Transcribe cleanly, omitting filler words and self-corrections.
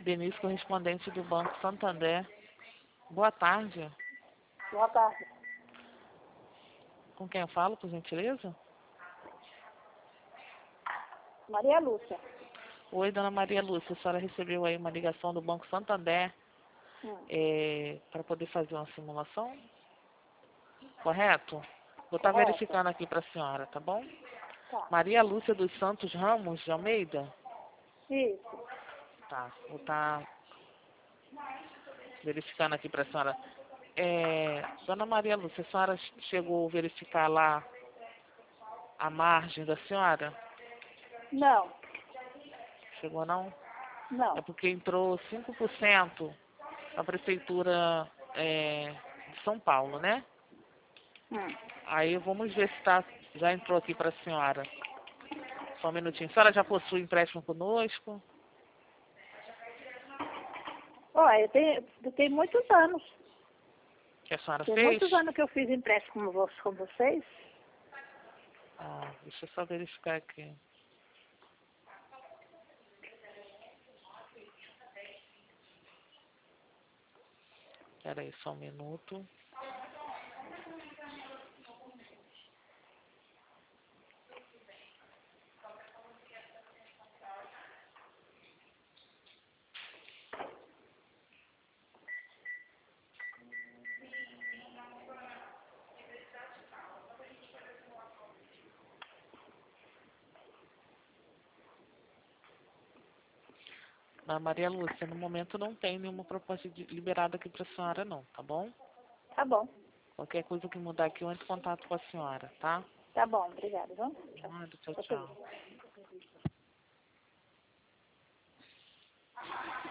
Denise, correspondente do Banco Santander. Boa tarde. Boa tarde. Com quem eu falo, por gentileza? Maria Lúcia. Oi, dona Maria Lúcia. A senhora recebeu aí uma ligação do Banco Santander para poder fazer uma simulação? Correto? Vou estar Correto. verificando aqui para a senhora, tá bom? Tá. Maria Lúcia dos Santos Ramos de Almeida? Isso. Tá, vou estar verificando aqui para a senhora. Dona Maria Lúcia, a senhora chegou a verificar lá a margem da senhora? Não. Chegou não? Não. É porque entrou 5% na prefeitura de São Paulo, né? Aí vamos ver se já entrou aqui para a senhora. Só um minutinho. A senhora já possui empréstimo conosco? Olha, eu tenho muitos anos. Que a senhora Tem fez? muitos anos que eu fiz empréstimo com vocês. Deixa eu só verificar aqui. Espera aí só um minuto. Na Maria Lúcia, no momento não tem nenhuma proposta liberada aqui para a senhora não, tá bom? Tá bom. Qualquer coisa que mudar aqui, eu entro em contato com a senhora, tá? Tá bom, obrigada. Viu? Tchau, tchau.